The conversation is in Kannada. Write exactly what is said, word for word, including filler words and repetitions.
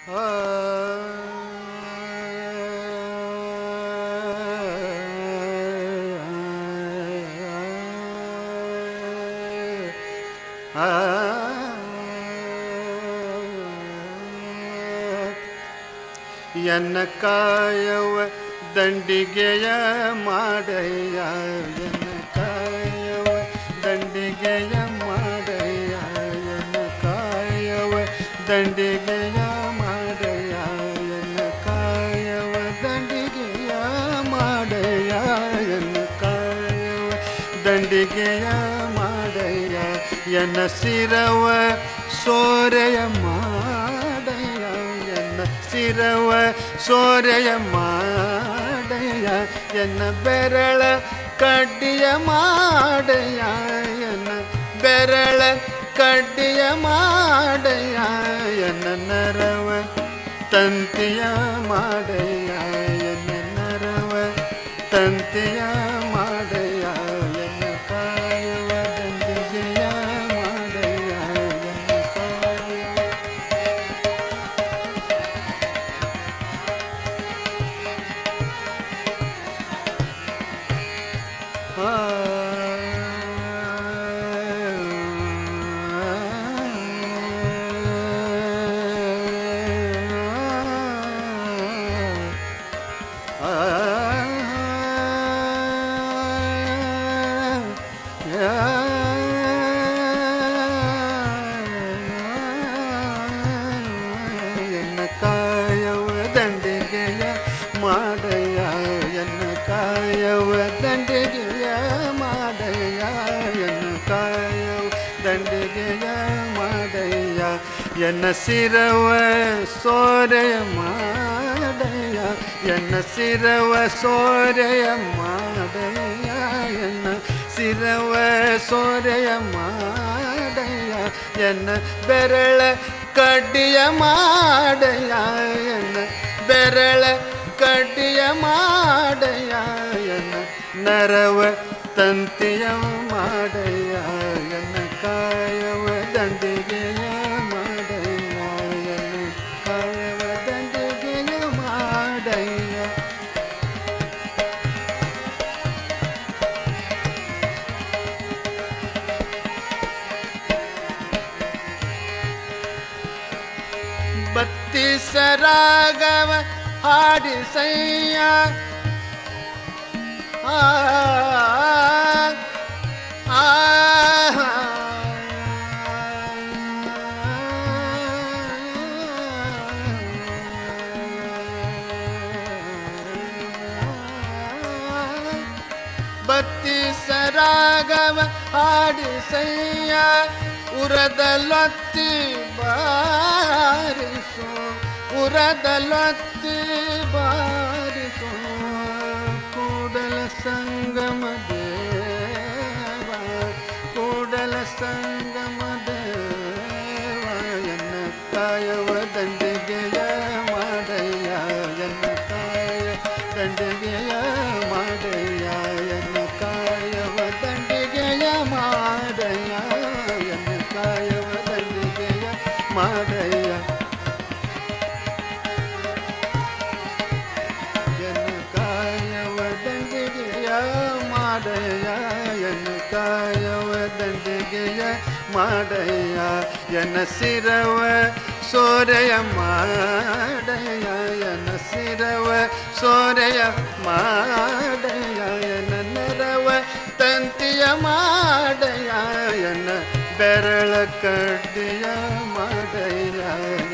ಎನ್ನ ಕಾಯವ ದಂಡಿಗೆಯ ಮಾಡಯ್ಯ, ಎನ್ನ ಕಾಯವ ದಂಡಿಗೆಯ ಮಾಡಯ್ಯ, ಎನ್ನ ಕಾಯವ ದಂಡಿಗೆಯ ಮಾಡಯ್ಯ, ಎನ್ನ ಕಾಯವ ದಂಡಿಗೆಯ ಮಾಡಯ್ಯ, ಎನ್ನ ಕಾಯವ ದಂಡಿಗೆಯ ಮಾಡಯ್ಯ, ಎನ್ನ ಸಿರವ ಸೋರೆಯ ಮಾಡಯ್ಯ, ಎನ್ನ ಸಿರವ ಸೋರೆಯ ಮಾಡಯ್ಯ, ಎನ್ನ ಬೆರಳ ಕಡ್ಡಿಯ ಮಾಡಯ್ಯ, ಎನ್ನ ಬೆರಳ ಕಡ್ಡಿಯ ಮಾಡಯ್ಯ, ಎನ್ನ ನರವ ತಂತಿಯ ಮಾಡಯ್ಯ, ಎನ್ನ ನರವ ತಂತಿಯ ಮಾಡಯ್ಯ, ಎನ್ನ ಕಾಯವ ದಂಡಿಗೆಯ ಮಾಡಯ್ಯ, ಎನ್ನ ಕಾಯವ. ಆ ಎನ್ನ ಕಾಯವ ದಂಡಿಗೆಯ ಮಾಡಯ್ಯ, ಎನ್ನ ಕಾಯವ ದಂಡಿಗೆಯ ಮಾಡಯ್ಯ, ಎನ್ನ ಕಾಯವ ದಂಡಿಗೆಯ ಮಾಡಯ್ಯ, ಎನ್ನ ಸಿರವ ಸೋರೆಯ ಮಾಡಯ್ಯ, ಎನ್ನ ಸಿರವ ಸೋರೆಯ ಮಾಡಯ್ಯ, ಎನ್ನ ಸಿರವ ಸೋರೆಯ ಮಾಡಯ್ಯ, ಎನ್ನ ಬೆರಳ ಕಡ್ಡಿಯ ಮಾಡಯ್ಯ, ಎನ್ನ ಬೆರಳ ಕಡ್ಡಿಯ ಮಾಡಯ್ಯ, ಎನ್ನ ನರವ ತಂತಿಯ ಮಾಡಯ್ಯ, ಎನ್ನ ಕಾಯವ ದಂಡಿಗೆಯ ಮಾಡಯ್ಯ, ಎನ್ನ ಕಾಯವ ದಂಡಿಗೆಯ ಮಾಡಯ್ಯ. ಬತ್ತಿಸ ರಾಗವ ಹಾಡಿಸಯ್ಯ, ಆ ಆ ಬತ್ತಿಸ ರಾಗವ ಹಾಡಿಸಯ್ಯ, ಉರದಲೊತ್ತಿ ಬಾರಿಸು, ಉರದಲೊತ್ತಿ ಬಾರಿಸು, ಕೂಡಲ ಸಂಗಮ ದೇವ, ಕೂಡಲ ಸಂಗಮ ದೇವ, ಎನ್ನ ಕಾಯವ ದಂಡಿಗೆಯ ಮಾಡಯ್ಯ, ಎನ್ನ ಕಾಯ ದಂಡಿಗೆಯ ಮಾಡಯ್ಯ, ಎನ್ನ ಕಾಯವ ದಂಡಿಗೆಯ ಮಾಡಯ್ಯ, ಎನ್ನ ಕಾಯವ ದಂಡಿಗೆಯ ಮಾಡಯ್ಯ, ಎನ್ನ ಕಾಯವ ದಂಡಿಗೆಯ ಮಾಡಯ್ಯ, ಎನ್ನ ಕಾಯವ ದಂಡಿಗೆಯ ಮಾಡಯ್ಯ, ಎನ್ನ ಸಿರವ ಸೋರೆಯ ಮಾಡಯ್ಯ, ಎನ್ನ ಸಿರವ ಸೋರೆಯ ಮಾಡಯ್ಯ, ಎನ್ನ ನರವ ತಂತಿಯ ಮಾಡಯ್ಯ, ಎನ್ನ ಬೆರಳ ಕಡ್ಡಿಯ ಮಾಡಯ್ಯ.